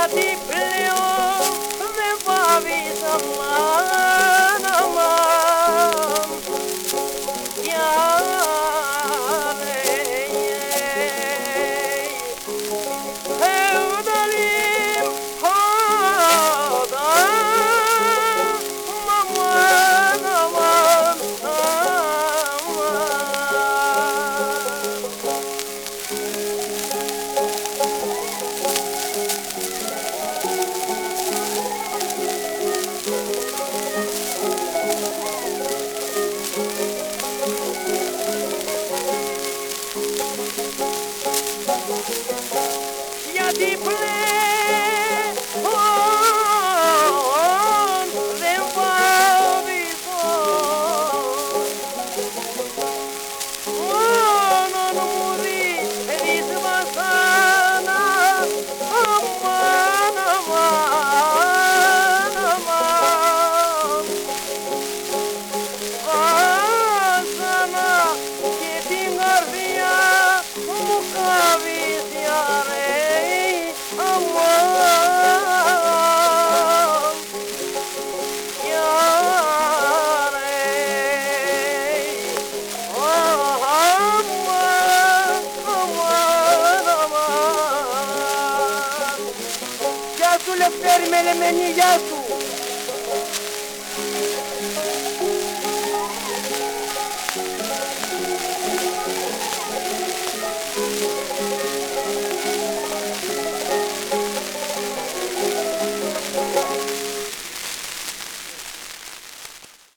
γιατί πλέον δεν πάβεις αμάν, αμάν, για γιατί πλέον δεν φοβηθώ, μόνον μου δεις βασάνα, αμάν, αμάν, αμάν, βασάνα και την καρδιά μου κόβεις γιαρέ. Γεια σου Λευτέρη Μελεμένη, γεια σου.